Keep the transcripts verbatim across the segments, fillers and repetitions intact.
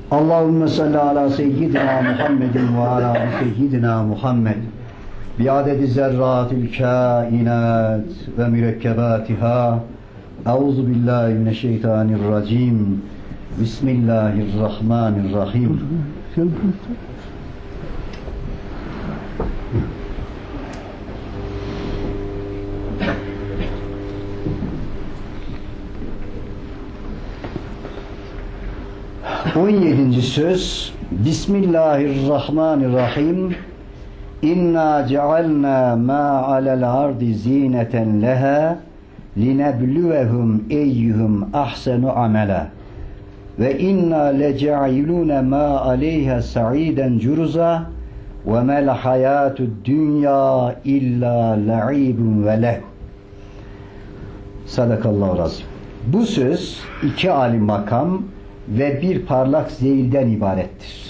Allahümme salli ala seyyidina Muhammedin ve ala seyyidina Muhammed biadedi zerratil kainat ve mürekkebatiha. Euzu billahi mineşşeytanirracim. Bismillahirrahmanirrahim. on yedinci söz. Bismillahirrahmanirrahim. İnna cealna ma alel ardi zineten leha linebluvehum eyyuhum ahsenu amela ve inna lece'ilune ma aleyha sa'iden curuza ve mel hayatud dünya illa la'ibun ve leh. Sadakallahu razim. Bu söz iki âli makam ve bir parlak zeyilden ibarettir.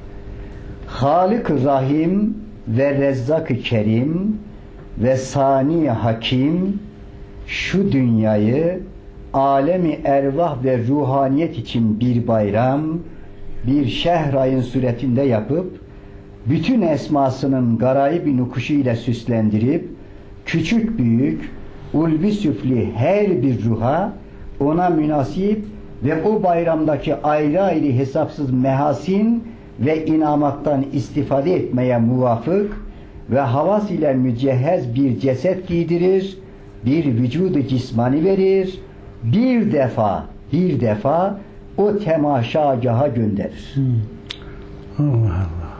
Halik-ı Rahim ve Rezzak-ı Kerim ve Sani Hakim şu dünyayı alemi ervah ve ruhaniyet için bir bayram, bir şehrayın suretinde yapıp bütün esmasının garayib-i nukuşu ile süslendirip küçük büyük, ulvi süfli her bir ruha ona münasip ve o bayramdaki ayrı ayrı hesapsız mehasin ve inamattan istifade etmeye muvafık ve havas ile mücehhez bir ceset giydirir, bir vücudu cismani verir, bir defa, bir defa o temaşagaha gönderir. Hmm. Allah Allah.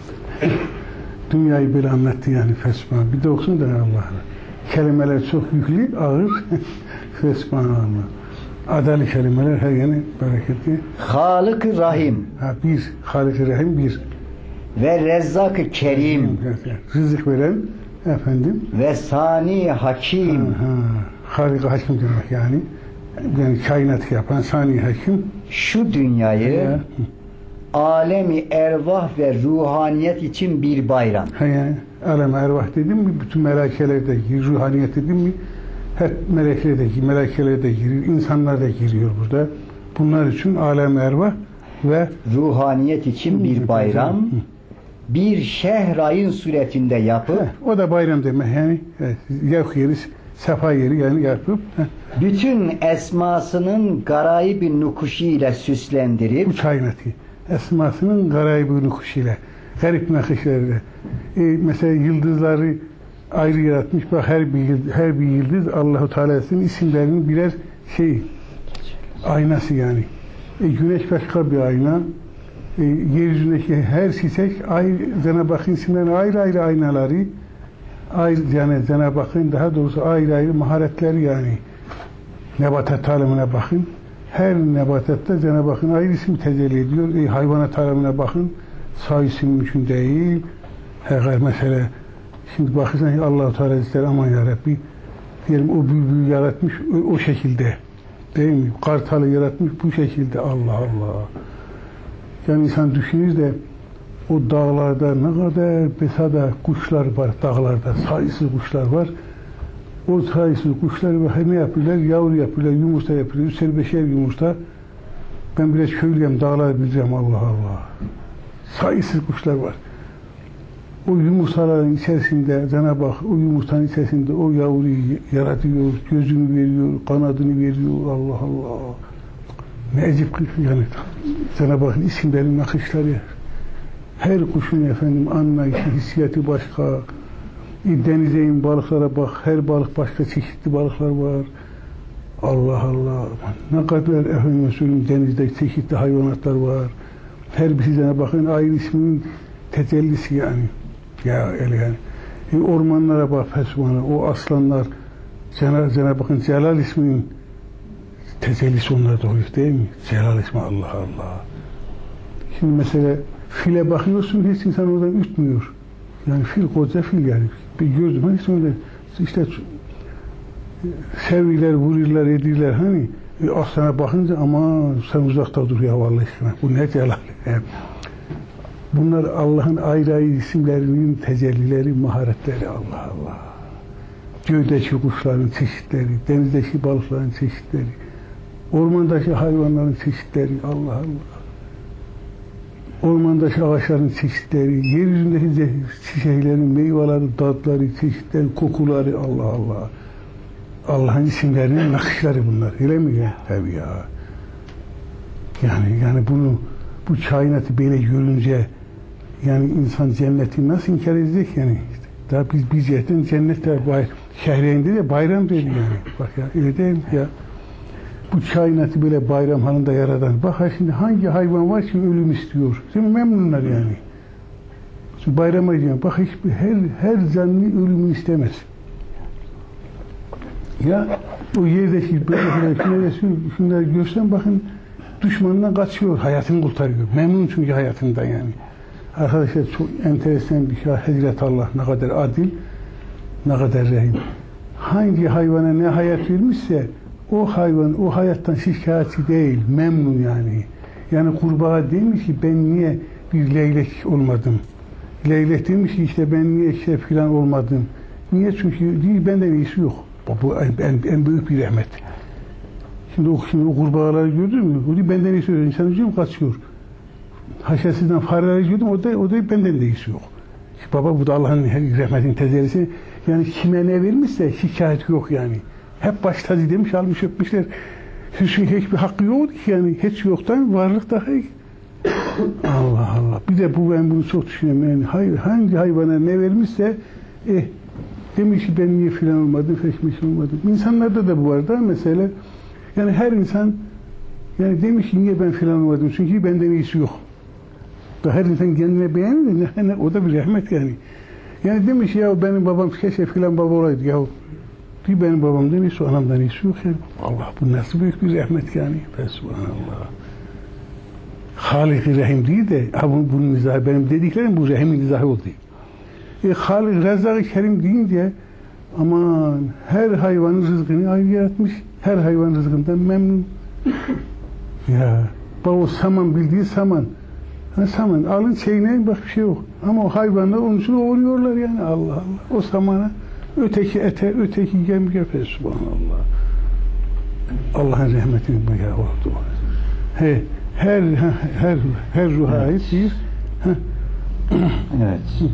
Dünyayı böyle anlattı yani Fesma. Bir de okusun da Allah. Kelimeler çok yüklü, ağır. Fesma Allah. Adalı kelimeler her yani bereketli. Halik-ı Rahim. Ha, bir. Halik-ı Rahim bir. Ve Rezzak-ı Kerim. Rızık veren efendim. Ve Sani Hakim. Ha, ha. Halik-ı Hakim demek yani. Yani kainatı yapan Sani Hakim. Şu dünyayı ya. alemi ervah ve ruhaniyet için bir bayram. Ha yani alem ervah dedim mi bütün melakeler de giriyor, ruhaniyet dedim mi hep melekler de, melakeler de giriyor, insanlar da giriyor burada. Bunlar için alem ervah ve ruhaniyet için bir bayram, bir şehrayın suretinde yapıp heh, o da bayram demek yani evet, yevk yeri, sefa yeri yani yapıp heh. bütün esmasının garayib-i nukuşu ile süslendirip bu kainatı esmasının garayib-i nukuşu ile garip nakışlarıyla e, mesela yıldızları ayrı yaratmış. Bak her bir yıldız, her bir yıldız Allahu Teala'nın isimlerinin birer şey aynası yani. E, güneş başka bir ayna. E, yeryüzündeki her çiçek ayrı Cenab-ı Hakk'ın isimlerinin ayrı ayrı aynaları. Ayrı yani Cenab-ı Hakk'ın daha doğrusu ayrı ayrı maharetleri yani. Nebatat alemine bakın. Her nebatatta Cenab-ı Hakk'ın ayrı isim tecelli ediyor. E, hayvanat alemine bakın. Sağ isim mümkün değil. Her mesela şimdi bakırsan Allah-u Teala ister aman ya Rabbi diyelim o bülbülü yaratmış o, o şekilde değil mi? Kartalı yaratmış bu şekilde Allah Allah. Yani insan düşünür de o dağlarda ne kadar besada kuşlar var dağlarda sayısız kuşlar var. O sayısız kuşlar var. Ne yapıyorlar? Yavru yapıyorlar, yumurta yapıyorlar. Üstelik beşer yumurta. Ben biraz köylüyüm, dağlar bileceğim Allah Allah. Sayısız kuşlar var. O yumurtaların içerisinde Cenab-ı Hak o yumurtanın içerisinde o yavruyu yaratıyor, gözünü veriyor, kanadını veriyor. Allah Allah. Ne acip yani Cenab-ı Hakk'ın isimlerinin nakışları. Her kuşun efendim anlayışı, hissiyatı başka. Denize in balıklara bak, her balık başka çeşitli balıklar var. Allah Allah. Ne kadar efendim söyleyeyim denizde çeşitli hayvanatlar var. Her birisi Cenab-ı Hakk'ın ayrı isminin tecellisi yani. Ya öyle yani. E, ormanlara bak Fesubhan'a, o aslanlar Cenab-ı Cenab Hakk'ın Celal isminin tecellisi onlarda oluyor değil mi? Celal ismi Allah Allah. Şimdi mesela file bakıyorsun hiç insan oradan ütmüyor. Yani fil koca fil yani. Bir gördüm hiç öyle işte seviler, vururlar, edirler hani e, aslana bakınca ama sen uzakta dur ya vallahi bu ne celal. Yani, bunlar Allah'ın ayrı ayrı isimlerinin tecellileri, maharetleri Allah Allah. Göydeki kuşların çeşitleri, denizdeki balıkların çeşitleri, ormandaki hayvanların çeşitleri Allah Allah. ormandaki ağaçların çeşitleri, yeryüzündeki çiçeklerin, meyveleri, tatları, çeşitleri, kokuları, Allah Allah. Allah'ın isimlerinin nakışları bunlar. Öyle mi ya? Tabii ya. Yani yani bunu, bu kainatı böyle görünce yani insan cenneti nasıl inkar edecek yani? Daha biz bir cihetten cennette bay, şehreyinde de bayram dedi yani. Bak ya öyle değil mi ya? Bu kainatı böyle bayram halinde yaradan. Bak şimdi hangi hayvan var ki ölüm istiyor? Değil mi? Memnunlar yani. Şimdi bayrama gidiyor. Bak hiçbir her her canlı ölümü istemez. Ya o yerdeki böyle şunları, şunları görsen bakın düşmanından kaçıyor, hayatını kurtarıyor. Memnun çünkü hayatından yani. Arkadaşlar çok enteresan bir şey. Hazreti Allah ne kadar adil, ne kadar rahim. Hangi hayvana ne hayat vermişse o hayvan o hayattan şikayetçi değil, memnun yani. Yani kurbağa demiş ki ben niye bir leylek olmadım? Leylek demiş ki işte ben niye işte filan olmadım? Niye? Çünkü değil, benden iyisi yok. Bu en, en büyük bir rahmet. Şimdi o, şimdi o kurbağaları gördün mü? O diyor benden iyisi yok. İnsan hocam kaçıyor. Haşasından fareleri gördüm, o da, o da benden de iyisi yok. Baba bu da Allah'ın rahmetin tezellisi. Yani kime ne vermişse şikayet yok yani. Hep baş tacı demiş, almış öpmüşler. Çünkü hiçbir hakkı yoktu ki yani. Hiç yoktan varlık daha iyi. Allah Allah. Bir de bu ben bunu çok düşünüyorum. Yani hayır, hangi hayvana ne vermişse eh, demiş ki ben niye filan olmadım, feşmiş olmadım. İnsanlarda da bu var da mesela yani her insan yani demiş ki niye ben filan olmadım çünkü benden iyisi yok. Da her insan kendine beğenmiyor. Yani o da bir rahmet yani. Yani demiş ya benim babam keşke filan baba olaydı ya. Bir benim babamdan iyisi, anamdan iyisi yok yani. Allah bu nasıl büyük bir rahmet yani. Subhanallah. Halik-i Rahim değil de ha bunun, bunun izahı, benim dediklerim bu Rahim'in izahı oldu. E, Halik Rezzak-ı Kerim deyince aman her hayvanın rızkını ayrı yaratmış. Her hayvan rızkından memnun. Ya bak o saman bildiği saman. Ha, saman alın çeyneyin bak bir şey yok. Ama o hayvanlar onun için uğruyorlar yani Allah Allah. O samana öteki ete, öteki gem gefe subhanallah. Allah'ın rahmetini bayağı oldu. He, her her her ruha ait bir evet.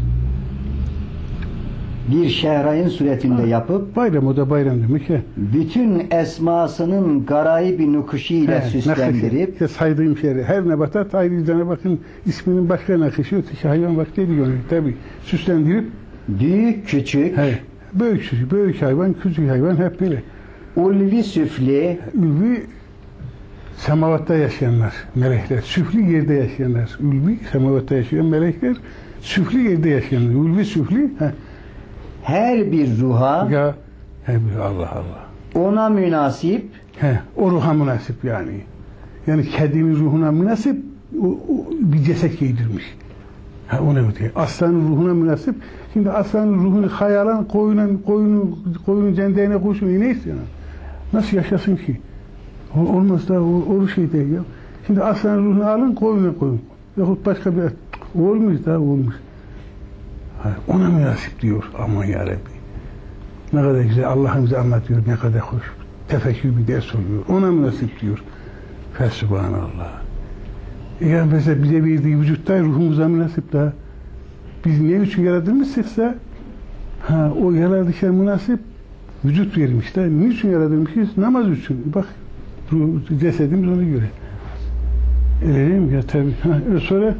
Bir şehrayın suretinde yapıp bayram, o da bayram demek ya. Bütün esmasının garai bir nukuşu ile süslendirip işte saydığım şeyleri her nebatat ayrıca bakın isminin başka nakışı öteki hayvan vakti ediyor tabi süslendirip büyük küçük he, büyük küçük büyük hayvan küçük hayvan hep böyle ulvi süfli ulvi semavatta yaşayanlar melekler, süfli yerde yaşayanlar, ulvi semavatta yaşayan melekler, süfli yerde yaşayanlar, ulvi süfli he. Her bir ruha ya he, Allah Allah ona münasip he, o ruha münasip yani yani kedinin ruhuna münasip o, o, bir ceset giydirmiş ha, o ne diyor aslanın ruhuna münasip şimdi aslanın ruhunu hayalan koyunun koyunun koyunun cendeğine koysun ne istiyor nasıl yaşasın ki o, olmaz da o, o şey değil ya şimdi aslanın ruhunu alın koyuna koyun yahut başka bir olmuş da olmuş ona münasip diyor aman ya Rabbi ne kadar güzel Allah'ın bize anlatıyor ne kadar hoş tefekkür bir ders oluyor ona münasip diyor Fesubhanallah ya mesela bize verdiği vücutta ruhumuza münasip da biz ne için yaratılmışsa ha, o yaratılışa münasip vücut vermiş de niçin yaratılmışız namaz için bak ruh, cesedimiz ona göre öyle değil mi ya tabi ha, sonra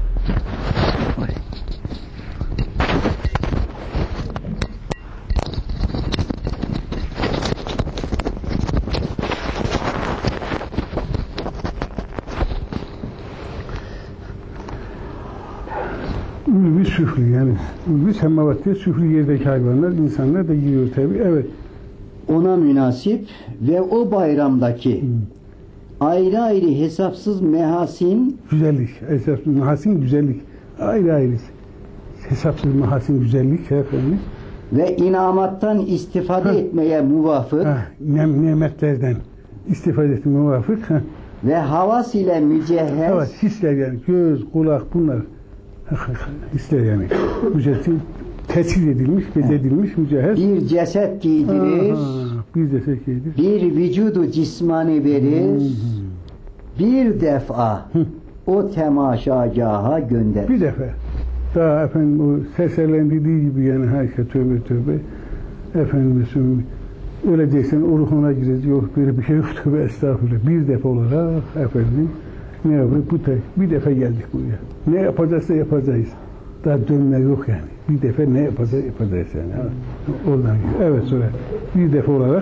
Ülvi süfli yani ülvi semavatte süfli yerdeki hayvanlar insanlar da giriyor tabi evet ona münasip ve o bayramdaki hmm. ayrı ayrı hesapsız mehasin güzellik hesapsız mehasin güzellik ayrı ayrı hesapsız mehasin güzellik efendim ve inamattan istifade ha. etmeye muvafık ha. Nem, nimetlerden istifade etmeye muvafık ha. ve havas ile mücehhez evet hisler yani göz kulak bunlar İster yani mücehhin teçhiz edilmiş, bezedilmiş mücehhez. Bir ceset giydirir. Aha, bir ceset giydirir. Bir vücudu cismani verir. Hmm. Bir defa Hı. o temaşagaha gönder. Bir defa. Daha efendim o seserlendirdiği gibi yani herkese tövbe tövbe. Efendim öyle değilsen o ruhuna gireceğiz. Yok böyle bir şey yok, tövbe estağfurullah. Bir defa olarak efendim ne yapıyor? Bu tek, bir defa geldik buraya. Ne yapacağız da yapacağız. Daha dönme yok yani. Bir defa ne yapacağız yapacağız yani. Ha. Oradan evet sonra bir defa olarak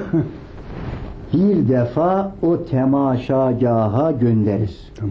bir defa o temaşagaha gönderir. tamam.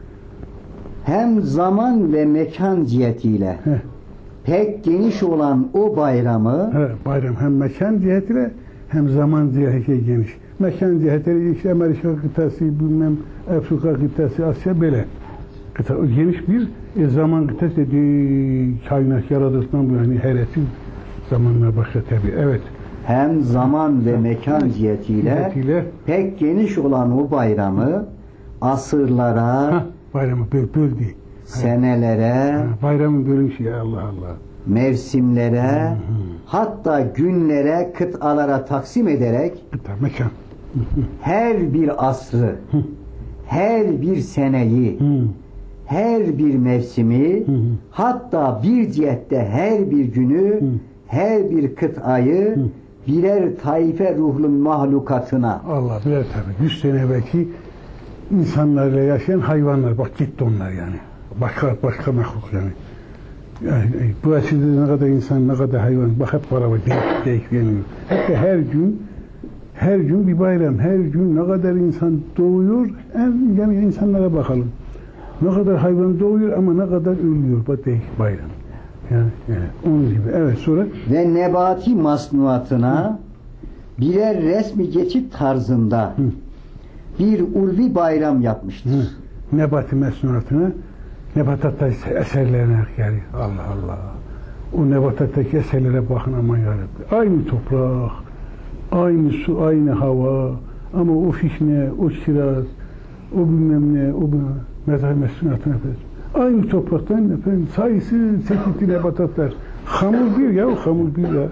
Hem zaman ve mekan cihetiyle Heh. pek geniş olan o bayramı He, bayram hem mekan cihetiyle hem zaman cihetiyle geniş. Mekan cihetiyle işte Amerika kıtası, bilmem Afrika kıtası, Asya böyle. Kıta, geniş bir e, zaman kıtası dediği kainat yaratılışından bu yani heretin zamanlar başka tabi. Evet. hem zaman ve mekan cihetiyle Cihetiyle pek geniş olan o bayramı asırlara, ha, bayramı böl, böldü. senelere, Ha, bayramın bölünüşü ya Allah Allah. mevsimlere, Hı hı. hatta günlere, kıtalara taksim ederek Kıta, mekan. her bir asrı, Hı. her bir seneyi, Hı. her bir mevsimi, Hı hı. hatta bir cihette her bir günü, Hı. her bir kıtayı Hı. birer taife ruhlu mahlukatına, Allah bilir tabi. Yüz sene belki insanlarla yaşayan hayvanlar. Bak gitti onlar yani. Başka başka mahluk yani. Yani bu açıda ne kadar insan, ne kadar hayvan. Bak hep beraber denk, denk geliyor. Hep de her gün her gün bir bayram. Her gün ne kadar insan doğuyor. En, yani insanlara bakalım. Ne kadar hayvan doğuyor ama ne kadar ölüyor. Bak denk bayram. Yani, yani onun gibi. Evet sonra ve nebati masnuatına birer resmi geçit tarzında Hı. bir ulvi bayram yapmıştır. Hı. Nebati mesnunatına nebatatta eserlerine geliyor. Allah Allah. O nebatattaki eserlere bakın aman yarabbim. Aynı toprak, aynı su, aynı hava ama o fişne, o kiraz, o bilmem ne, o bilmem nebati mesnunatına aynı topraktan efendim sayısı çeşitli nebatatlar. Hamur bir ya, o hamur bir ya.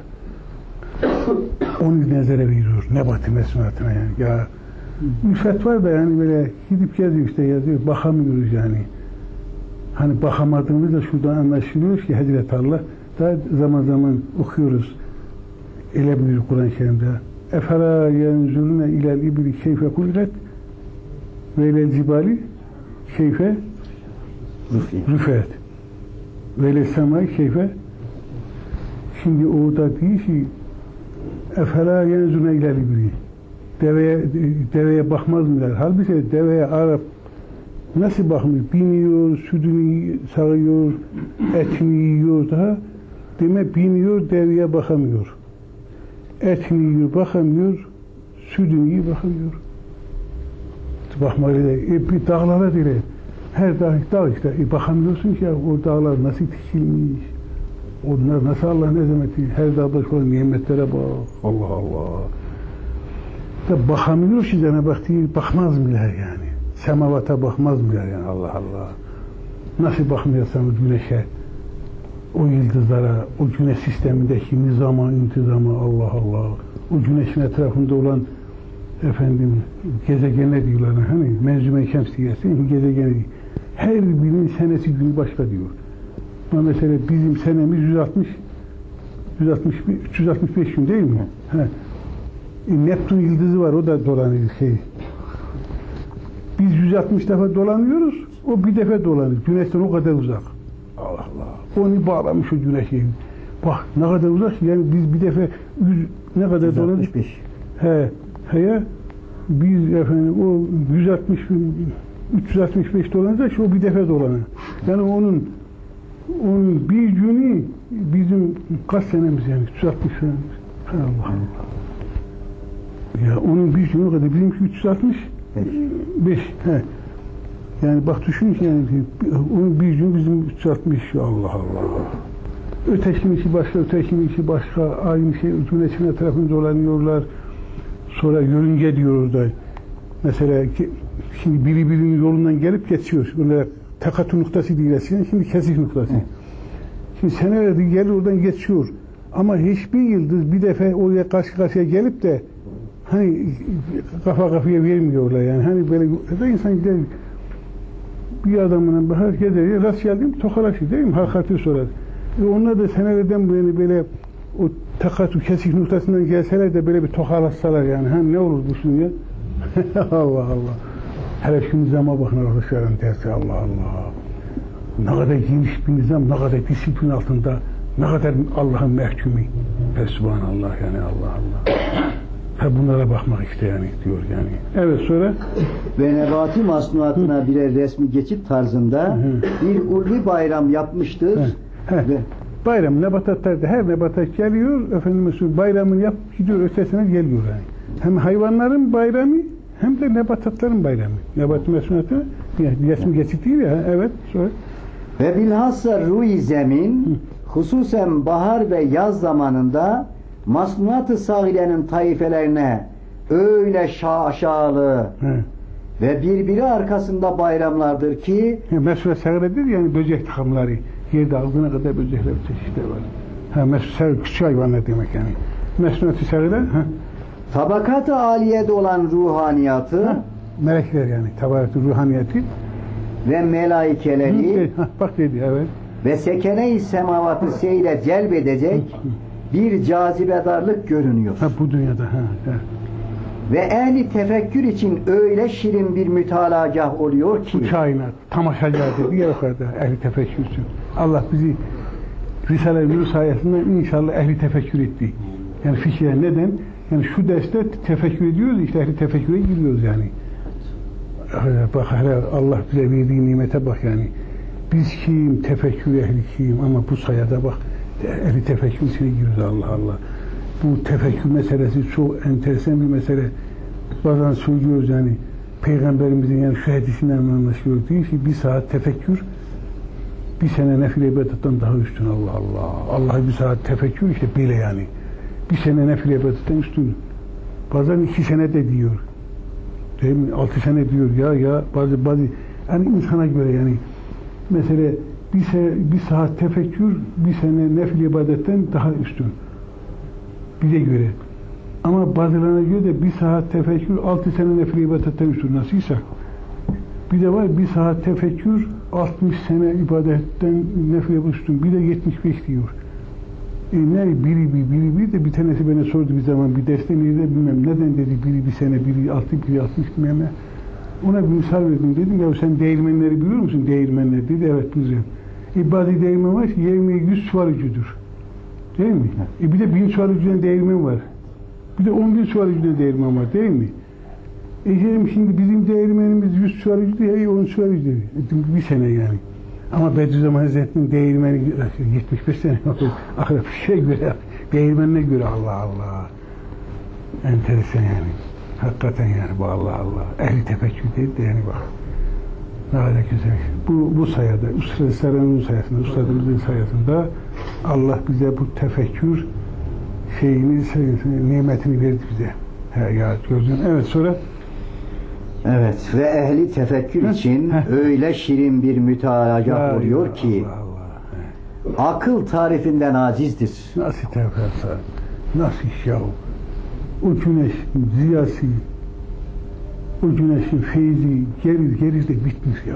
Onu nezere veriyor nebati mesnunatına yani. Ya Ülfet var da yani böyle gidip geziyor işte yazıyor, bakamıyoruz yani. Hani bakamadığımız da şuradan anlaşılıyor ki Hazreti Allah da zaman zaman okuyoruz. Öyle buyuruyor Kur'an-ı Kerim'de. Efela yenzurune ilel ibli keyfe kudret ve ilel cibali keyfe rüfet ve ilel semai keyfe. Şimdi orada diyor ki efela yenzurune ilel ibli deveye, deveye bakmaz mılar? Halbuki deveye Arap nasıl bakmıyor? Biniyor, sütünü sağıyor, etini yiyor daha. Demek biniyor, deveye bakamıyor. Etini yiyor, bakamıyor, sütünü yiyor, bakamıyor. Bakmalı da, e, bir dağlara dire. Her dağ, dağ işte, e, bakamıyorsun ki ya, o dağlar nasıl dikilmiş, onlar nasıl Allah'ın azameti, her dağda şu nimetlere bak, Allah Allah. Da bakamıyor ki Cenab-ı Hak değil, bakmaz mılar yani? Semavata bakmaz mılar yani Allah Allah? Nasıl bakmıyorsanız güneşe, o yıldızlara, o güneş sistemindeki nizama, intizama Allah Allah, o güneşin etrafında olan efendim gezegenler diyorlar hani menzüme-i şemsiyesi gezegeni her birinin senesi günü başka diyor. Ama mesela bizim senemiz yüz altmış yüz altmış üç yüz altmış beş gün değil mi? He. E, Neptün yıldızı var, o da dolanıyor şey. Biz yüz altmış defa dolanıyoruz, o bir defa dolanıyor. Güneşten o kadar uzak. Allah Allah. Onu bağlamış o güneşi. Bak ne kadar uzak. Yani biz bir defa yüz, ne kadar dolanıyoruz? He, he ya. Biz efendim o yüz altmış üç yüz altmış beş dolanacak, o bir defa dolanıyor. Yani onun onun bir günü bizim kaç senemiz yani? üç yüz altmış senemiz. Allah Allah. Ya onun bir günü kadar bizimki üç yüz altmış beş. He. Yani bak düşün ki yani onun bir gün bizim üç yüz altmış Allah Allah. Ötekinin işi başka, ötekinin işi başka, aynı şey güneşin etrafında dolanıyorlar. Sonra yörünge diyor orada. Mesela ki, şimdi biri birinin yolundan gelip geçiyor. Böyle takatü noktası değil eskiden, şimdi kesik noktası. Hı. Şimdi senelerdir gelir oradan geçiyor. Ama hiçbir yıldız bir defa oraya karşı karşıya gelip de hani kafa kafaya vermiyorlar yani. Hani böyle da insan gider bir adamına bakar gezer, rast geldim tokalaşır değil mi? Hakikati sorar. E onlar da senelerden bu yani böyle o takatü kesik noktasından gelseler de böyle bir tokalaşsalar yani. Ha ne olur bu şimdi ya? Allah Allah. Hele şu nizama bakın arkadaşlarım dersi Allah Allah. Ne kadar geniş bir nizam, ne kadar disiplin altında, ne kadar Allah'ın mehkumi. Fesubhanallah yani Allah Allah. Ha bunlara bakmak işte yani diyor yani. Evet sonra Ve nebati masnuatına birer resmi geçit tarzında Hı. bir ulvi bayram yapmıştır. He. Ve bayram nebatatlarda her nebatat geliyor, efendim bayramını yap gidiyor ötesine geliyor yani. Hem hayvanların bayramı hem de nebatatların bayramı. Nebat mesunatı yani resmi geçit değil ya. Evet sonra. Ve bilhassa ruh-i zemin hususen bahar ve yaz zamanında masnuat-ı sahilenin taifelerine öyle şaşalı He. ve birbiri arkasında bayramlardır ki Mesut Sagre'dir yani böcek takımları. Yerde aldığına kadar böcekler çeşitleri var. Ha Mesut Sagre küçük hayvanlar demek yani. Mesut Sagre ha. tabakat-ı aliyede olan ruhaniyatı Ha. Melekler yani tabaratı ruhaniyeti. ve melaikeleri Ha, bak dedi evet. ve sekene-i semavatı seyre celbedecek bir cazibedarlık görünüyor. Ha bu dünyada ha. ha. Ve ehli tefekkür için öyle şirin bir mütalagah oluyor ki Bu kainat tamaşacı dedi ya yukarıda ehli tefekkürsün. Allah bizi Risale-i Nur sayesinde inşallah ehli tefekkür etti. Yani fikir neden? Yani şu derste tefekkür ediyoruz işte ehli tefekküre giriyoruz yani. Bak hele Allah bize verdiği nimete bak yani. Biz kim? Tefekkür ehli kim? Ama bu sayada bak ehli tefekkür içine giriyoruz Allah Allah. Bu tefekkür meselesi çok enteresan bir mesele. Bazen söylüyoruz yani Peygamberimizin yani şu hadisinden anlaşılıyor diyor ki bir saat tefekkür bir sene nefile ibadetten daha üstün Allah Allah. Allah'ı bir saat tefekkür işte böyle yani. Bir sene nefile ibadetten üstün. Bazen iki sene de diyor. Değil mi? Altı sene diyor ya ya bazı bazı yani insana göre yani mesela bir, se, bir saat tefekkür bir sene nefile ibadetten daha üstün. Bize göre. Ama bazılarına göre de bir saat tefekkür altı sene nefile ibadetten üstün. Nasılsa? Bir de var bir saat tefekkür altmış sene ibadetten nefile üstün. Bir de yetmiş beş diyor. E ne biri bir biri bir de bir tanesi bana sordu bir zaman bir derste nerede bilmem neden dedi biri bir sene biri altı biri altmış bilmem ne. Ona bir misal verdim dedim ya sen değirmenleri biliyor musun değirmenler dedi evet biliyorum. E bazı değirmen var ki yirmi yüz çuvalıcıdır. Değil mi? E bir de bin çuvalıcıdan değirmen var. Bir de on bin çuvalıcıdan değirmen var değil mi? E şimdi bizim değirmenimiz yüz çuvalıcı değil on çuvalıcı değil. E, bir sene yani. Ama Bediüzzaman Hazretleri'nin değirmeni yetmiş beş sene akıllı bir şey göre değirmenine göre Allah Allah. Enteresan yani. Hakikaten yani bu Allah Allah. Ehli tefekkür değil de yani bak. Ne kadar güzel. Bu, bu sayede, Üstad-ı sayesinde, Üstadımızın sayesinde Allah bize bu tefekkür şeyini, nimetini verdi bize. He ya gördün. Evet sonra evet ve ehli tefekkür için öyle şirin bir mütalagah oluyor ki Allah Allah. Akıl tarifinden acizdir. Nasıl tefekkür? Nasıl iş ya? O güneş ziyası, o güneşin feyzi gelir gelir de bitmiş ya.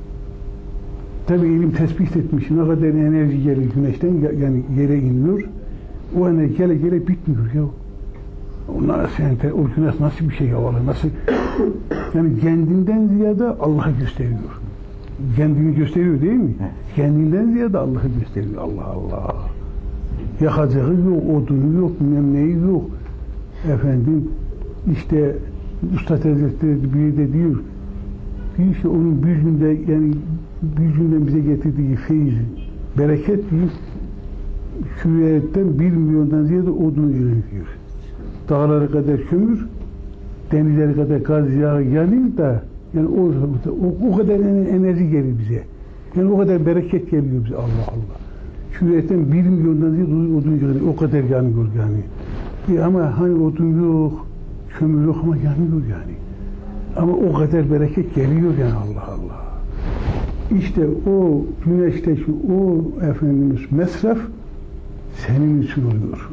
Tabi ilim tespit etmiş ne kadar enerji gelir güneşten yani yere iniyor. O enerji gele gele bitmiyor ya. O nasıl o güneş nasıl bir şey ya nasıl yani kendinden ziyade Allah'ı gösteriyor. Kendini gösteriyor değil mi? Kendinden ziyade Allah'ı gösteriyor. Allah Allah. Yakacağı yok, odunu yok, bilmem neyi yok. Efendim işte Üstad Hazretleri bir de diyor diyor ki onun bir günde yani bir günden bize getirdiği feyiz, bereket diyor küreyetten bir milyondan ziyade odunu yönetiyor. Dağları kadar kömür, denizleri kadar gaz yağı yanıyor da yani o, o, o kadar enerji gelir bize. Yani o kadar bereket geliyor bize Allah Allah. Küreyetten bir milyondan ziyade odun yönetiyor. O kadar yanıyor yani. E ama hani odun yok, kömür yok ama yanıyor yani. Ama o kadar bereket geliyor yani Allah Allah. İşte o güneşteki o efendimiz mesraf senin için oluyor.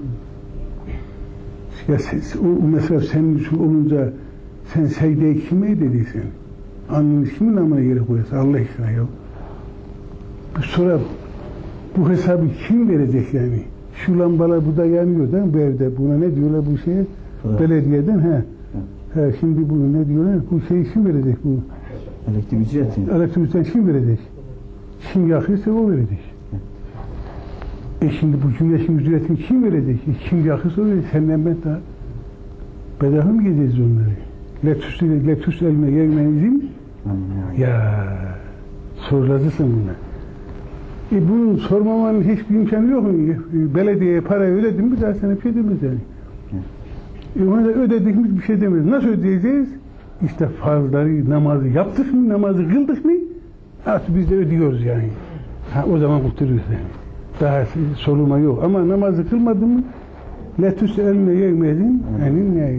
Ya sen, o mesraf senin için olunca sen secdeyi kime edilirsin? Annenin ismi namına yere koyarsa Allah aşkına ya. Sonra bu hesabı kim verecek yani? Şu lambalar bu da yanıyor değil mi bu evde? Buna ne diyorlar bu şeye? Evet. Belediyeden he. He, şimdi bunu ne diyorlar? Bu şeyi kim verecek bu? Elektrik ücreti. Elektrik ücreti kim verecek? Kim yakıyorsa o verecek. E şimdi bu güneşin ücretini kim verecek? E kim yakıyorsa o verecek. Senden ben daha bedava mı gezeceğiz onları? Letüs, letüs elme yemenizin ya sorulacaksın buna. E bunu sormamanın hiçbir imkanı yok mu? E, belediyeye para ödedin mi daha sana bir şey demez yani. E ona da ödedik mi bir şey demez. Nasıl ödeyeceğiz? İşte farzları, namazı yaptık mı, namazı kıldık mı? Artık biz de ödüyoruz yani. Ha, o zaman kurtuluyoruz yani. Daha sorulma yok. Ama namazı kılmadın mı? Letüs elme yevmedin enin ne?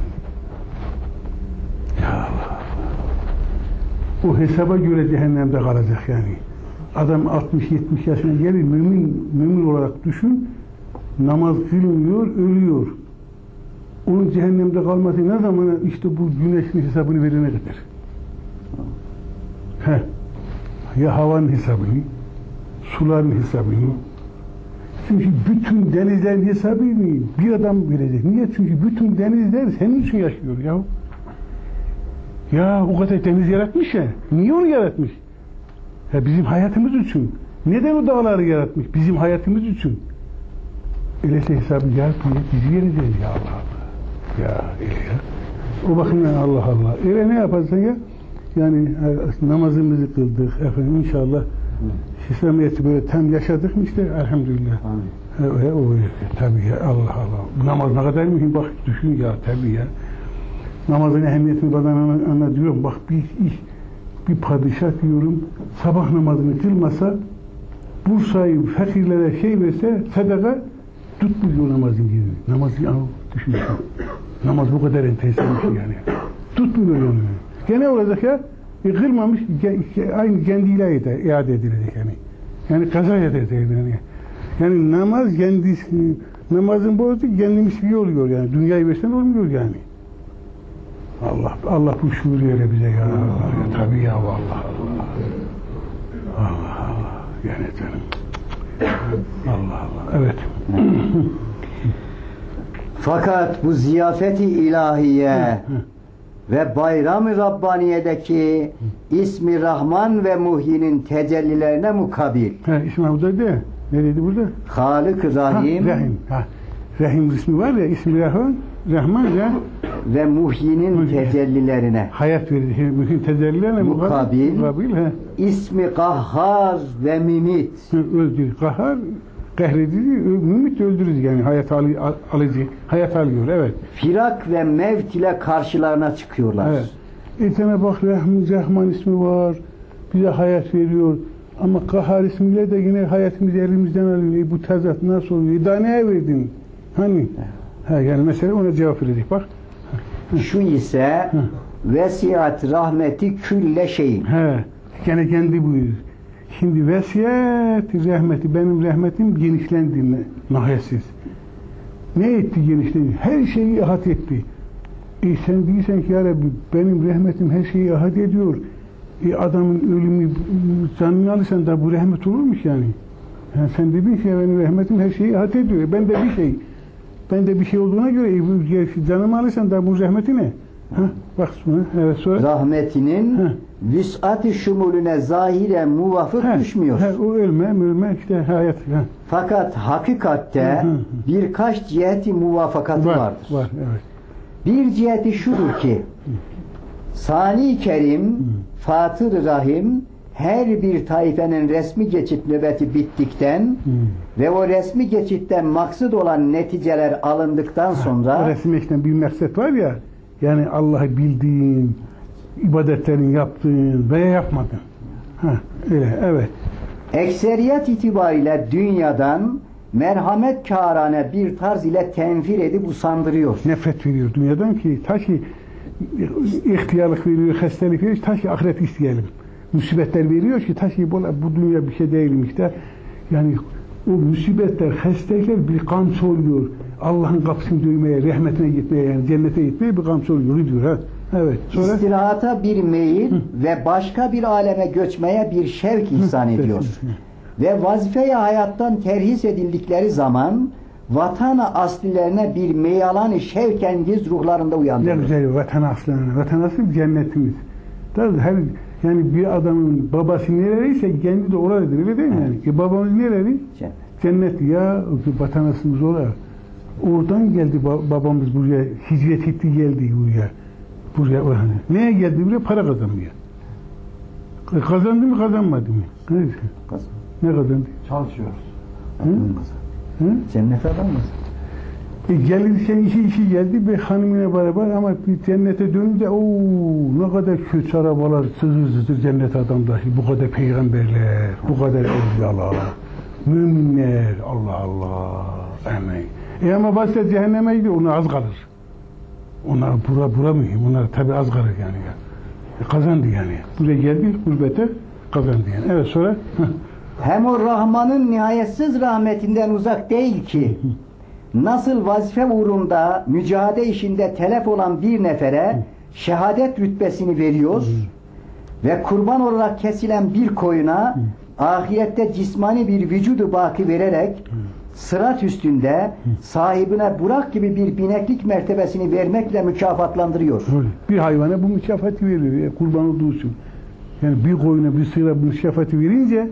Ya Allah. O hesaba göre cehennemde kalacak yani. Adam altmış yetmiş yaşına gelir, mümin, mümin olarak düşün, namaz kılmıyor, ölüyor. Onun cehennemde kalması ne zaman? İşte bu güneşin hesabını verene kadar. Heh. Ya havanın hesabını, suların hesabını. Çünkü bütün denizlerin hesabını bir adam verecek. Niye? Çünkü bütün denizler senin için yaşıyor ya. Ya o kadar deniz yaratmış ya. Niye onu yaratmış? Ya bizim hayatımız için. Neden o dağları yaratmış? Bizim hayatımız için. Öyleyse hesabı yaratmıyor. Bizi vereceğiz ya Allah Allah. Ya öyle ya. O bakımdan Allah Allah. Öyle ne yaparsan ya? Yani namazımızı kıldık efendim inşallah. İslamiyet'i böyle tam yaşadık mı işte elhamdülillah. Öyle, öyle. Tabii ya Allah Allah. Namaz ne kadar mühim bak düşün ya tabii ya. Namazın ehemmiyetini bana anlatıyorum. Bak bir iş, bir padişah diyorum sabah namazını kılmasa Bursa'yı fakirlere şey verse sadaka tutmuyor namazın gibi. Namazı al düşün. Namaz bu kadar enteresan bir şey yani. Tutmuyor onu. Gene olacak ya. E, kılmamış aynı kendiyle iade edilecek yani. Yani kaza edilecek yani. Yani namaz kendisi namazın bozdu kendimiz bir oluyor yani. Dünyayı versen olmuyor yani. Allah Allah bu şuuru öyle bize ya. Allah, ya tabii ya Allah Allah. Allah Allah. Yani canım. Allah Allah. Evet. Fakat bu ziyafeti ilahiye ve bayram-ı Rabbaniye'deki ismi Rahman ve Muhyi'nin tecellilerine mukabil. He, İsmi burada de. Ne dedi burada? Halık-ı Rahim. Ha, Rahim. Ha. Rahim ismi var ya, ismi Rahman, Rahman ya. Ve Muhyi'nin Muhyi. Tecellilerine. Hayat verir. Muhyi'nin tecellilerine mukabil. Mukabil. He. İsmi Kahhar ve Mimit. Öldürür. Kahhar, kahredici, mümit öldürür yani. Hayat al, al, alıcı. Hayat alıyor, evet. Firak ve mevt ile karşılarına çıkıyorlar. Evet. E sana bak Rahman, Rahman ismi var. Bize hayat veriyor. Ama Kahhar ismiyle de yine hayatımızı elimizden alıyor. E bu tezat nasıl oluyor? E daha neye verdin? Hani? Ha, yani mesela ona cevap verecek bak. Şu ise vesiat rahmeti külle şeyin. He, gene kendi buyurur. Şimdi vesiyet rahmeti, benim rahmetim genişlendi nahiyetsiz. Ne etti genişlendi? Her şeyi ihate etti. E sen değilsen ki ya Rabbi benim rahmetim her şeyi ihate ediyor. E adamın ölümü canını alırsan da bu rahmet olurmuş yani. Yani sen dedin ki benim rahmetim her şeyi ihate ediyor. Ben de bir şey. Ben de bir şey olduğuna göre e, canımı alırsan da bu rahmeti ne? Ha, bak sonra, evet sonra. Rahmetinin vüs'at-ı şumulüne zahiren muvafık ha, düşmüyor. Ha, o ölme, ölme işte hayat. Ha. Fakat hakikatte hı hı. birkaç ciheti muvafakatı var, vardır. Var, evet. Bir ciheti şudur ki Sani Kerim, Fatır Rahim her bir taifenin resmi geçit nöbeti bittikten hmm. ve o resmi geçitten maksud olan neticeler alındıktan sonra ha, o resmi geçitten bir maksat var ya yani Allah'ı bildiğin, ibadetlerini yaptığın veya yapmadın. Ha, öyle, evet. Ekseriyet itibariyle dünyadan merhamet kârane bir tarz ile tenfir edip usandırıyor. Nefret veriyor dünyadan ki ta ki ihtiyarlık veriyor, hastalık veriyor, ta ki ahiret isteyelim. Musibetler veriyor ki ta ki bu, bu dünya bir şey değilmiş de yani o musibetler, hastalıklar bir gamsı oluyor. Allah'ın kapısını dövmeye, rahmetine gitmeye yani cennete gitmeye bir gamsı oluyor diyor ha. Evet. Sonra istirahata bir meyil ve başka bir aleme göçmeye bir şevk ihsan ediyor. Ve vazife-i hayattan terhis edildikleri zaman vatan aslilerine bir meyalan-ı şevkengiz ruhlarında ne uyandırır. güzel vatan aslanı. Vatan aslı cennetimiz. Tabii her yani bir adamın babası nereliyse kendi de oralıdır. Öyle değil mi Evet. yani? E babamız nereli? Cennet. Cennet ya vatan aslımız orada. Oradan geldi babamız buraya, hicret etti geldi buraya. Buraya oraya. Neye geldi buraya? Para kazanmaya. E, kazandı mı kazanmadı mı? Ne, ne kazandı? Çalışıyoruz. Hı? Hı? Cennet adam mısın? E, gelirken işi işi geldi bir hanımıyla beraber ama bir cennete dönünce ooo ne kadar kötü arabalar sızır sızır cennet adamlar. Bu kadar peygamberler, bu kadar evliyalar, müminler, Allah Allah. Amin. E ama başta cehenneme gidiyor, ona az kalır. Ona bura bura mühim, onlar tabi az kalır yani. Ya. E, kazandı yani. Buraya geldi, gurbete kazandı yani. Evet sonra. Hem o Rahman'ın nihayetsiz rahmetinden uzak değil ki, nasıl vazife uğrunda, mücadele işinde telef olan bir nefere şehadet rütbesini veriyor ve kurban olarak kesilen bir koyuna ahirette cismani bir vücudu baki vererek sırat üstünde sahibine Burak gibi bir bineklik mertebesini vermekle mükafatlandırıyor. Öyle. Bir hayvana bu mükafatı veriyor ya, kurban olduğu için. Yani bir koyuna bir sığıra bu mükafatı verince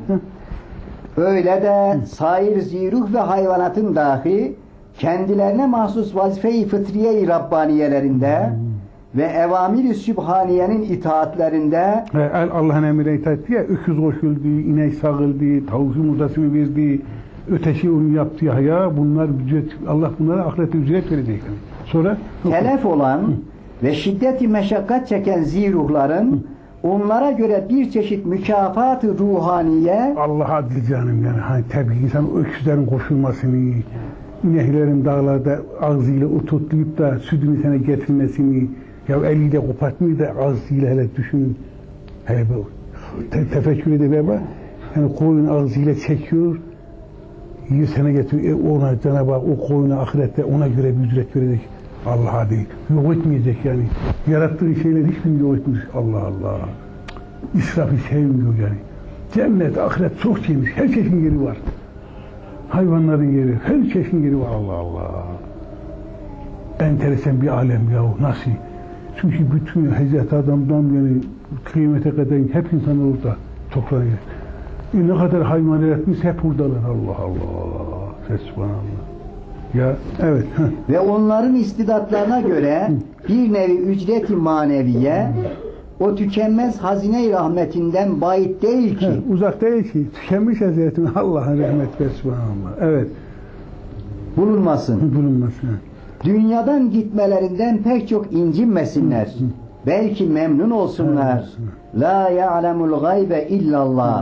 Öyle de sair ziruh ve hayvanatın dahi kendilerine mahsus vazife-i fıtriye-i Rabbaniyelerinde ve evamir-i sübhaniyenin itaatlerinde Allah'ın emrine itaat etti ya, öküz koşuldu, inek sağıldı, tavuk yumurtasını verdi, öteki onu yaptı ya, bunlar ücret, Allah bunlara ahirette ücret verecek. Sonra telef olan ve şiddeti meşakkat çeken ziruhların onlara göre bir çeşit mükafat-ı ruhaniye Allah adil canım yani. Hani tabii insan öküzlerin koşulmasını, ineklerin dağlarda ağzıyla ototlayıp da sütünü sana getirmesini, ya eliyle kopartmayı da ağzıyla hele düşünün. Hele bu te tefekkür edip bak. Yani koyun ağzıyla çekiyor, yiyor sana getiriyor. E ona Cenab-ı Hak o koyuna ahirette ona göre bir ücret verecek. Allah adil. Yok etmeyecek yani. Yarattığı şeyler hiçbirini yok etmiş. Allah Allah. İsrafı sevmiyor yani. Cennet, ahiret çok geniş. Her çeşit yeri var. Hayvanların yeri, her çeşit yeri var. Allah Allah. Enteresan bir alem yahu. Nasıl? Çünkü bütün Hazreti Adam'dan yani kıyamete kadar hep insanlar orada toprağa gelir. E ne kadar hayvan yaratmış hep oradalar. Allah Allah. Fesubhanallah. Ya evet. ve onların istidatlarına göre bir nevi ücret-i maneviye o tükenmez hazine-i rahmetinden bayit değil ki. Evet, uzak değil ki. Tükenmiş Hazretine Allah'ın rahmet ve subhanallah. Evet. Bulunmasın. Bulunmasın. Dünyadan gitmelerinden pek çok incinmesinler. Belki memnun olsunlar. La ya'lemul gaybe illallah.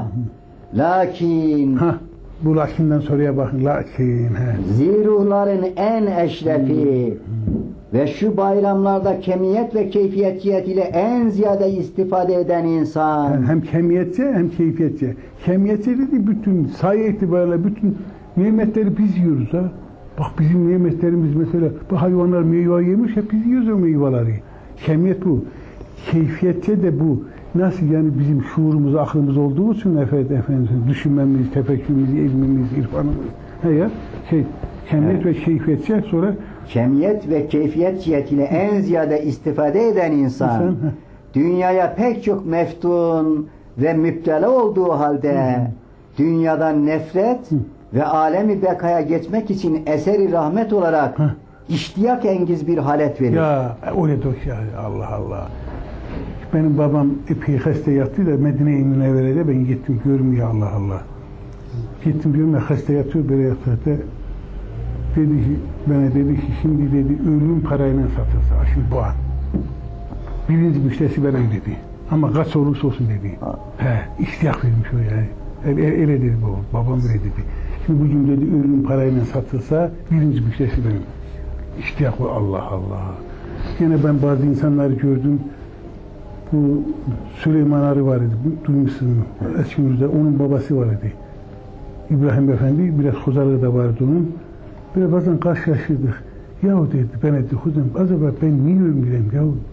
Lakin Ha, bu lakinden soruya bakın. Lakin. He. ziruhların en eşrefi ve şu bayramlarda kemiyet ve keyfiyetçiyet ile en ziyade istifade eden insan. Yani hem kemiyetçi hem keyfiyetçi. Kemiyetçi dedi bütün sayı itibariyle bütün nimetleri biz yiyoruz ha. Bak bizim nimetlerimiz mesela bu hayvanlar meyve yemiş hep biz yiyoruz o meyveleri. Kemiyet bu. Keyfiyetçi de bu. Nasıl yani bizim şuurumuz, aklımız olduğu için efendim, efendim düşünmemiz, tefekkürümüz, ilmimiz, irfanımız. He ya, şey, kemiyet evet. ve keyfiyetçi sonra kemiyet ve keyfiyet cihetiyle en ziyade istifade eden insan, insan dünyaya pek çok meftun ve müptela olduğu halde hı. dünyadan nefret hı. ve alemi bekaya geçmek için eseri rahmet olarak hı. iştiyak engiz bir halet verir. Ya öyle dök ya Allah Allah. Benim babam epey hasta yattı da Medine-i Münevvere'de ben gittim görmüyor Allah Allah. Gittim diyorum ya hasta yatıyor böyle yatıyor. Dedi ki, bana dedi ki şimdi dedi ölüm parayla satılsa şimdi bu an. Birinci müşterisi benim dedi. Ama kaç olursa olsun dedi. He, iştiyak vermiş o yani. Öyle, öyle dedi babam, babam öyle dedi. Şimdi bugün dedi ölüm parayla satılsa birinci müşterisi benim. İştiyak var Allah Allah. Yine ben bazı insanları gördüm. Bu Süleyman Arı var idi, duymuşsun mu? Eskimizde onun babası var idi. İbrahim Efendi, biraz hocalığı da vardı onun. Böyle bazen karşılaşırdık. Yahu dedi, ben dedi, hocam acaba ben niye ölmeyeyim yahu?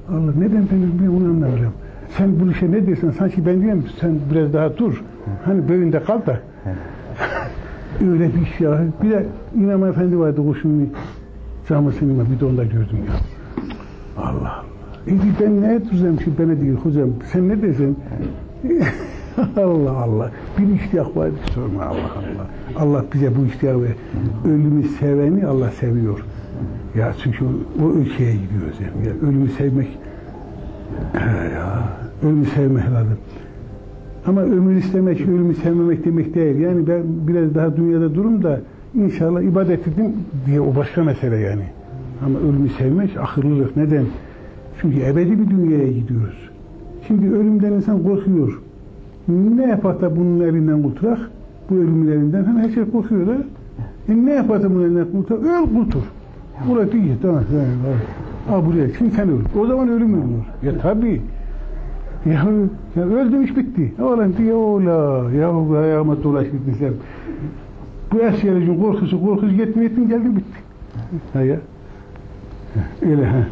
Allah neden ben, ben onu anlamıyorum. Sen bu işe ne dersin? Sanki ben diyorum sen biraz daha dur. Hani böyünde kal da. Öyle bir iş ya. Bir de İmam Efendi vardı Koşunlu Cami Sinema, bir de onda gördüm ya. Allah Allah. E ben ne edeceğim ki bana değil hocam. Sen ne dersin? Allah Allah. Bir iştiyak var bir sorma Allah Allah. Allah bize bu iştiyak ve ölümü seveni Allah seviyor. Ya çünkü o, o ülkeye gidiyoruz yani. Ya ölümü sevmek ya ölümü sevmek lazım. Ama ömür istemek, ölümü sevmemek demek değil. Yani ben biraz daha dünyada durum da inşallah ibadet edeyim diye o başka mesele yani. Ama ölümü sevmek akıllılık. Neden? Çünkü ebedi bir dünyaya gidiyoruz. Şimdi ölümden insan korkuyor. Ne yapar da bunun elinden kurturak? Bu ölümün elinden. Hani her şey korkuyor da. E ne yapar da bunun elinden kurturak? Öl kurtur. Buraya değil. Tamam. Al buraya. Şimdi sen öl. O zaman ölüm ölüyor. Ya tabii. Ya, ya öldüm iş bitti. Oğlan diye ola. Ya ayağıma dolaş gitmişler. Bu eşyalıcın korkusu korkusu yetmiyor ettim geldim bitti. Ha ya. Öyle ha.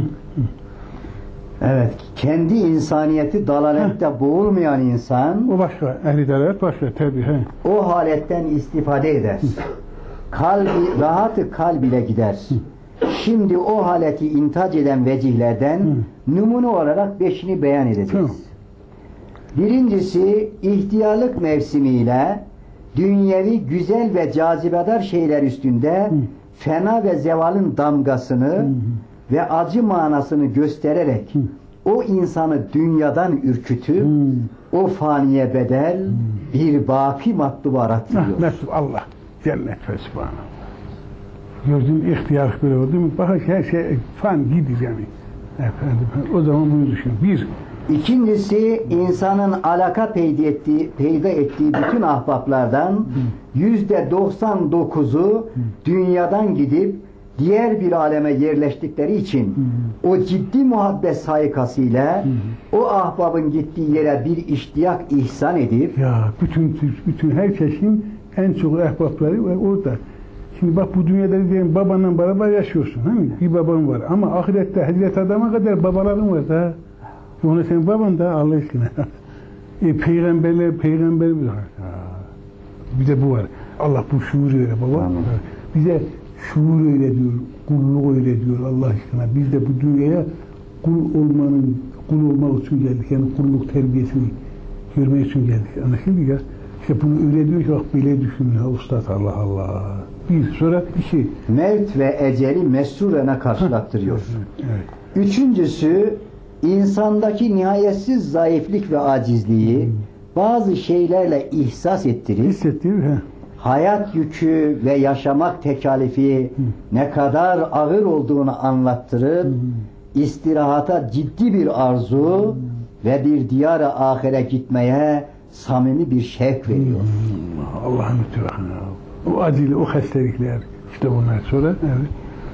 Evet, kendi insaniyeti dalalette boğulmayan insan O başka, ehli dalalet başka tabii. He. o haletten istifade eder. Kalbi, rahatı kalb ile gider. Şimdi o haleti intac eden vecihlerden numune olarak beşini beyan edeceğiz. Tamam. Birincisi, ihtiyarlık mevsimiyle dünyevi güzel ve cazibedar şeyler üstünde Hı. fena ve zevalın damgasını Hı. ve acı manasını göstererek Hı. o insanı dünyadan ürkütüp Hı. o faniye bedel Hı. bir baki matlubu arattırıyor. Ah, Allah cennet ve subhanallah. Gördüğün ihtiyar böyle oldu mu? Bakın her şey fan gidir yani. Efendim, o zaman bunu düşün. Bir. İkincisi, insanın alaka peyda ettiği, peyda ettiği bütün ahbaplardan yüzde doksan dokuzu dünyadan gidip diğer bir aleme yerleştikleri için o ciddi muhabbet saykasıyla o ahbabın gittiği yere bir iştiyak ihsan edip ya bütün bütün herkesin en çok ahbapları var orada. Şimdi bak bu dünyada diyelim babanla beraber yaşıyorsun. Hani? Bir baban var ama ahirette Hazreti Adam'a kadar babaların var da. Ona senin baban da Allah aşkına. e, peygamberler, peygamber bir de bu var. Allah bu şuur öyle baba. Anladım. Bize şuur öyle diyor, kulluk öyle diyor Allah aşkına. Biz de bu dünyaya kul olmanın, kul olmak için geldik. Yani kulluk terbiyesini görmek için geldik. Anlaşıldı ya. İşte bunu öyle diyor ki bak böyle düşünün ha ustad Allah Allah. Bir sonra iki. Mevt ve eceli mesrurene karşılattırıyor. Evet, evet. Üçüncüsü, insandaki nihayetsiz zayıflık ve acizliği hmm. bazı şeylerle ihsas ettirip hissettirir he. Hayat yükü ve yaşamak tekalifi hmm. ne kadar ağır olduğunu anlattırıp hmm. istirahata ciddi bir arzu hmm. ve bir diyara ahire gitmeye samimi bir şevk veriyor. Hmm. Allah'ın mütevahına. O acili, o hastalıklar işte bunlar sonra evet.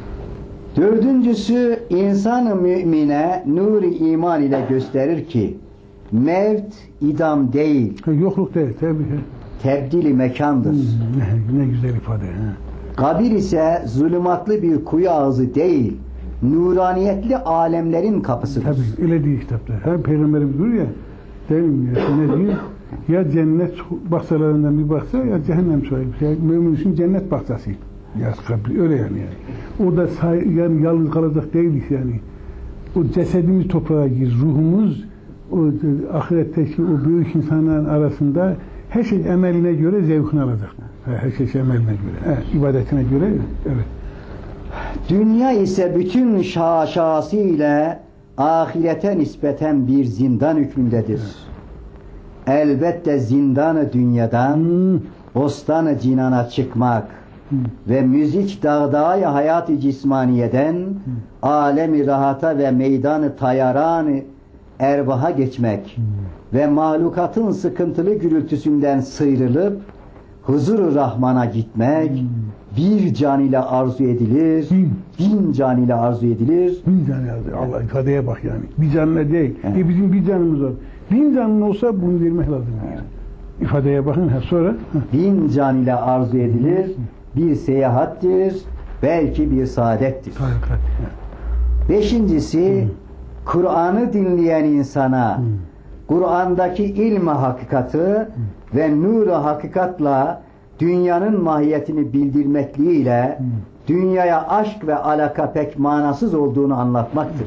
Dördüncüsü, insan-ı mümine nur-i iman ile gösterir ki mevt idam değil. Ha, yokluk değil tabii. Tebdili mekandır. Hmm, ne, ne güzel ifade. He. Kabir ise zulümatlı bir kuyu ağzı değil, nuraniyetli alemlerin kapısıdır. Tabii öyle değil kitapta. Hem Peygamberimiz diyor ya, değil mi? Ne diyor? Ya cennet bahçelerinden bir bahçe ya cehennem sahibi. Yani mümin için cennet bahçesi. Ya kabri öyle yani. yani. Orada say, yani yalnız kalacak değiliz yani. O cesedimiz toprağa gir, ruhumuz o ahiretteki o büyük insanların arasında her şey emeline göre zevkini alacak. Her şey emeline göre, evet, ibadetine göre evet. Dünya ise bütün şaşasıyla ahirete nispeten bir zindan hükmündedir. Evet. Elbette zindanı dünyadan hmm. bostanı cinana çıkmak hmm. ve müzik dağdağıyı hayat-ı cismaniyeden hmm. alemi rahata ve meydanı tayaran ervaha geçmek hmm. ve mahlukatın sıkıntılı gürültüsünden sıyrılıp huzur-u rahmana gitmek hmm. bir can ile arzu edilir, bin, bin can ile arzu edilir. Bin can ile Allah ifadeye bak yani. Bir canla değil. Evet. E bizim bir canımız var. Bin canın olsa bunu vermek lazım. Evet. İfadeye bakın. Ha, sonra. Bin can ile arzu edilir. Bir seyahattir. Belki bir saadettir. Hakikat. Beşincisi, Hı. Kur'an'ı dinleyen insana Hmm. Kur'an'daki ilmi hakikati ve nuru hakikatla dünyanın mahiyetini bildirmekliğiyle Hmm. dünyaya aşk ve alaka pek manasız olduğunu anlatmaktır.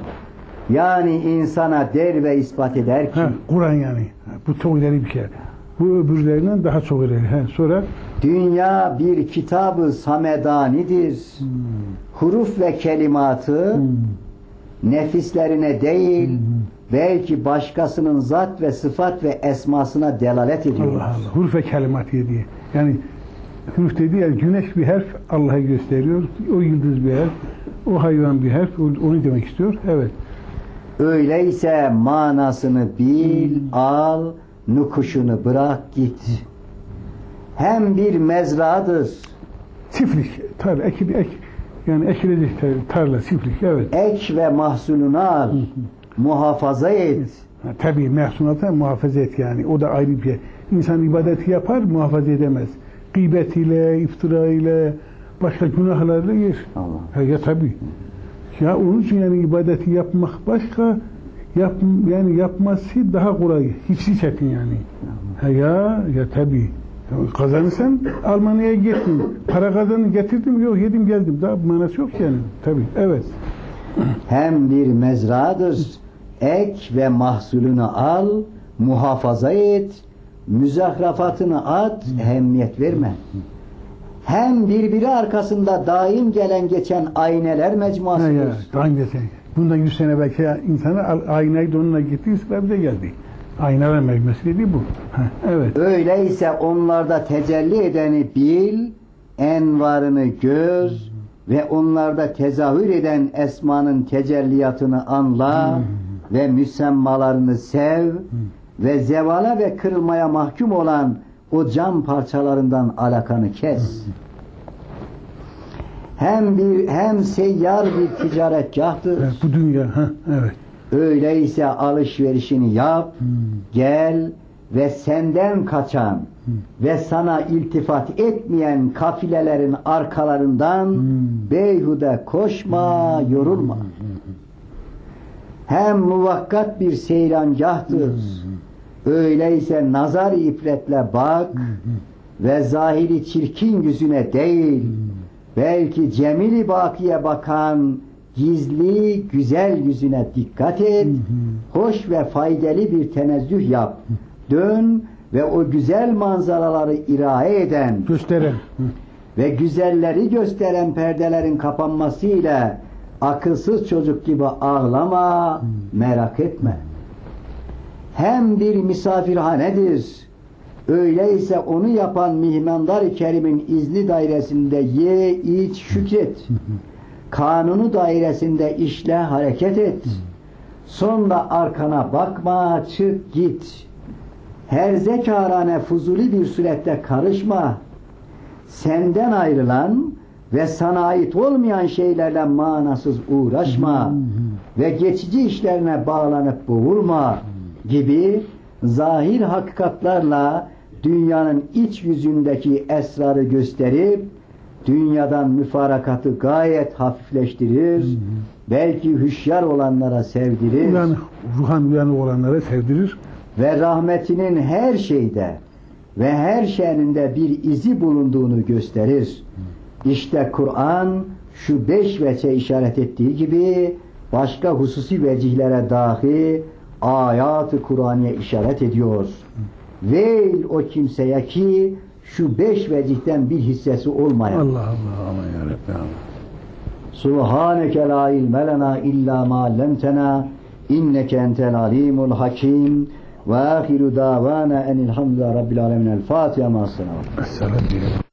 Yani insana der ve ispat eder ki Ha, Kur'an yani. Bu çok ileri bir şey. Bu öbürlerinden daha çok ileri. Ha, sonra dünya bir kitabı samedanidir. hmm. Huruf ve kelimatı Hmm. nefislerine değil Hmm. belki başkasının zat ve sıfat ve esmasına delalet ediyor. Allah Allah. Huruf ve kelimat diye. Yani huruf dediği yani güneş bir harf Allah'ı gösteriyor. O yıldız bir harf. O hayvan bir harf. Onu demek istiyor. Evet. Öyleyse manasını bil, al, nukuşunu bırak git. Hem bir mezradır, Çiftlik. Tarla. Ek, ek, yani ekilecek tarla. Çiftlik. Evet. ek ve mahsulunu al, muhafaza et. Ha, tabii mehsunata muhafaza et yani. O da ayrı bir şey. İnsan ibadeti yapar, muhafaza edemez. Gıybet ile, iftira ile, başka günahlarla yer. Allah. Ha, ya tabii. Ya onun için yani ibadeti yapmak başka, yap, yani yapması daha kolay. Hepsi çetin yani. Ha, ya, ya tabii. Ya kazanırsan Almanya'ya gittin. Para kazanı getirdim, yok yedim geldim. Daha manası yok yani. Tabii, evet. Hem bir mezradır, ek ve mahsulünü al, muhafaza et, müzahrafatını at, ehemmiyet verme. Hem birbiri arkasında daim gelen geçen ayneler Ha, mecmuasıdır. ya, aynısı. Bundan yüz sene belki insana aynayı da onunla gitti, bize geldi. Aynalar mecmuası dediği bu. Ha, evet. Öyleyse onlarda tecelli edeni bil, envarını gör ve onlarda tezahür eden esmanın tecelliyatını anla ve müsemmalarını sev ve zevala ve kırılmaya mahkum olan o cam parçalarından alakanı kes. Hem bir hem seyyar bir ticaretgahtır. Evet, bu dünya. Ha, evet. Öyleyse alışverişini yap, Hmm. gel ve senden kaçan ve sana iltifat etmeyen kafilelerin arkalarından Hmm. beyhude koşma, yorulma. Hem muvakkat bir seyrangahtır. Öyleyse nazar ibretle bak ve zahiri çirkin yüzüne değil, belki cemil-i bakiye bakan gizli, güzel yüzüne dikkat et, hoş ve faydalı bir tenezzüh yap. Dön ve o güzel manzaraları iraye eden Gösteren. Hı. ve güzelleri gösteren perdelerin kapanmasıyla akılsız çocuk gibi ağlama, merak etme. Hem bir misafirhanedir. Öyleyse onu yapan mihmandar-ı kerimin izni dairesinde ye, iç, şükret. Kanunu dairesinde işle, hareket et. Sonra arkana bakma, çık git. Her zekarane fuzuli bir surette karışma. Senden ayrılan ve sana ait olmayan şeylerle manasız uğraşma ve geçici işlerine bağlanıp boğulma gibi zahir hakikatlarla dünyanın iç yüzündeki esrarı gösterip dünyadan müfarakatı gayet hafifleştirir, belki hüşyar olanlara sevdirir Uyanık, ruhan uyanık olanlara sevdirir. ve rahmetinin her şeyde ve her şehrinde bir izi bulunduğunu gösterir. İşte Kur'an şu beş veçe işaret ettiği gibi başka hususi vecihlere dahi ayat-ı Kur'an'ya işaret ediyor. Veil o kimseye ki şu beş vecihten bir hissesi olmayan. Allah Allah Allah ya Rabbi Allah. Subhaneke la ilme lena illa ma allamtena inneke entel alimul hakim ve ahiru davana enilhamdülillahi rabbil alemin. El Fatiha ma'as-selavat. Esselamu aleyküm.